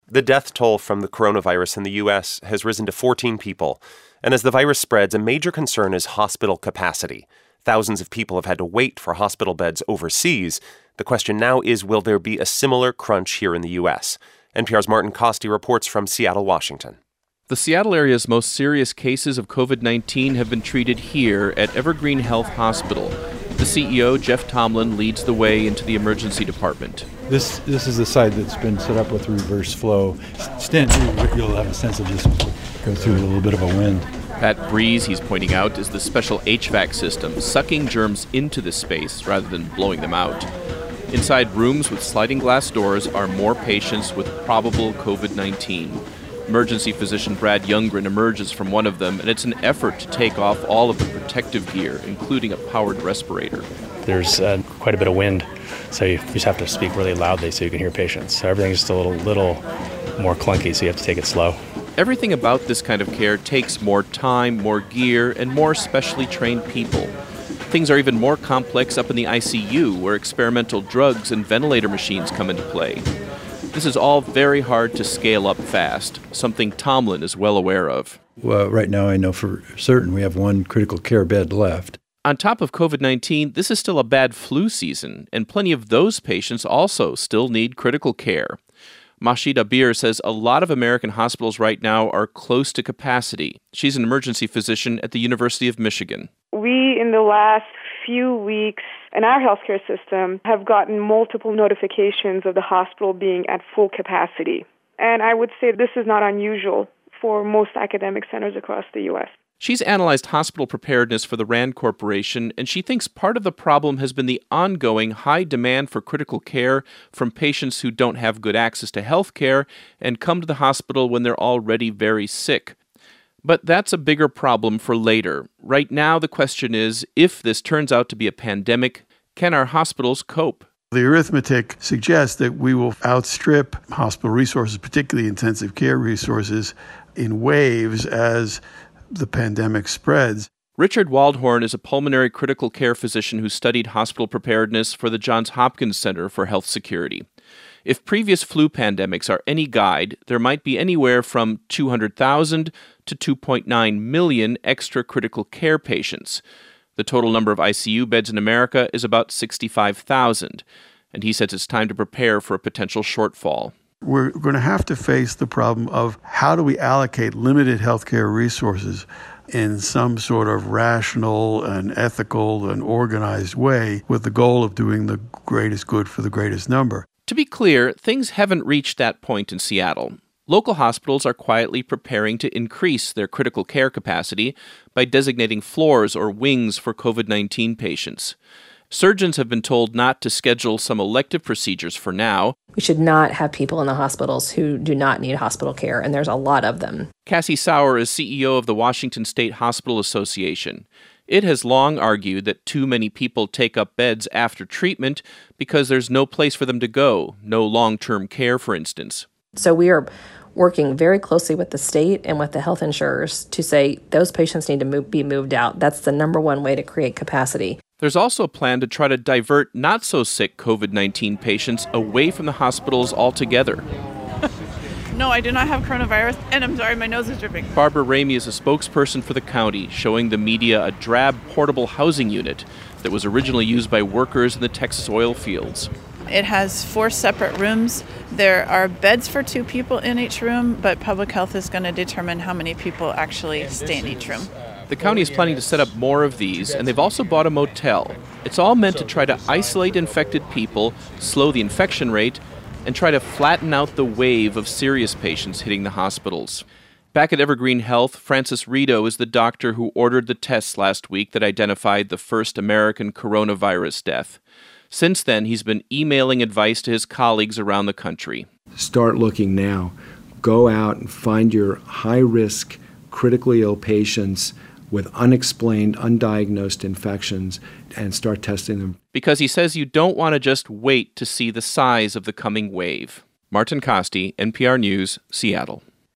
The death toll from the coronavirus in the U.S. has risen to 14 people. And as the virus spreads, a major concern is hospital capacity. Thousands of people have had to wait for hospital beds overseas. The question now is, will there be a similar crunch here in the U.S.? NPR's Martin Costi reports from Seattle, Washington. The Seattle area's most serious cases of COVID-19 have been treated here at Evergreen Health Hospital. The CEO, Jeff Tomlin, leads the way into the emergency department. This is the side that's been set up with reverse flow. Stent, you'll have a sense of just go through a little bit of a wind. Pat Breeze, he's pointing out, is the special HVAC system, sucking germs into the space rather than blowing them out. Inside rooms with sliding glass doors are more patients with probable COVID-19. Emergency physician Brad Youngren emerges from one of them, and it's an effort to take off all of the protective gear, including a powered respirator. There's quite a bit of wind, so you just have to speak really loudly so you can hear patients. So everything's just a little more clunky, so you have to take it slow. Everything about this kind of care takes more time, more gear, and more specially trained people. Things are even more complex up in the ICU, where experimental drugs and ventilator machines come into play. This is all very hard to scale up fast, something Tomlin is well aware of. Well, right now I know for certain we have one critical care bed left. On top of COVID-19, this is still a bad flu season, and plenty of those patients also still need critical care. Mashid Abir says a lot of American hospitals right now are close to capacity. She's an emergency physician at the University of Michigan. We, in the last few weeks in our healthcare system, have gotten multiple notifications of the hospital being at full capacity. And I would say this is not unusual for most academic centers across the U.S. She's analyzed hospital preparedness for the RAND Corporation, and she thinks part of the problem has been the ongoing high demand for critical care from patients who don't have good access to health care and come to the hospital when they're already very sick. But that's a bigger problem for later. Right now, the question is, if this turns out to be a pandemic, can our hospitals cope? The arithmetic suggests that we will outstrip hospital resources, particularly intensive care resources, in waves as the pandemic spreads. Richard Waldhorn is a pulmonary critical care physician who studied hospital preparedness for the Johns Hopkins Center for Health Security. If previous flu pandemics are any guide, there might be anywhere from 200,000 to 2.9 million extra critical care patients. The total number of ICU beds in America is about 65,000, and he says it's time to prepare for a potential shortfall. We're going to have to face the problem of how do we allocate limited healthcare resources in some sort of rational and ethical and organized way with the goal of doing the greatest good for the greatest number. To be clear, things haven't reached that point in Seattle. Local hospitals are quietly preparing to increase their critical care capacity by designating floors or wings for COVID-19 patients. Surgeons have been told not to schedule some elective procedures for now. We should not have people in the hospitals who do not need hospital care, and there's a lot of them. Cassie Sauer is CEO of the Washington State Hospital Association. It has long argued that too many people take up beds after treatment because there's no place for them to go, no long-term care, for instance. So we are working very closely with the state and with the health insurers to say those patients need to be moved out. That's the number one way to create capacity. There's also a plan to try to divert not-so-sick COVID-19 patients away from the hospitals altogether. No, I do not have coronavirus, and I'm sorry, my nose is dripping. Barbara Ramey is a spokesperson for the county, showing the media a drab portable housing unit that was originally used by workers in the Texas oil fields. It has 4 separate rooms. There are beds for 2 people in each room, but public health is going to determine how many people actually stay in each room. The county is planning to set up more of these, and they've also bought a motel. It's all meant to try to isolate infected people, slow the infection rate, and try to flatten out the wave of serious patients hitting the hospitals. Back at Evergreen Health, Francis Rito is the doctor who ordered the tests last week that identified the first American coronavirus death. Since then, he's been emailing advice to his colleagues around the country. Start looking now. Go out and find your high-risk, critically ill patients with unexplained, undiagnosed infections and start testing them. Because he says you don't want to just wait to see the size of the coming wave. Martin Costi, NPR News, Seattle.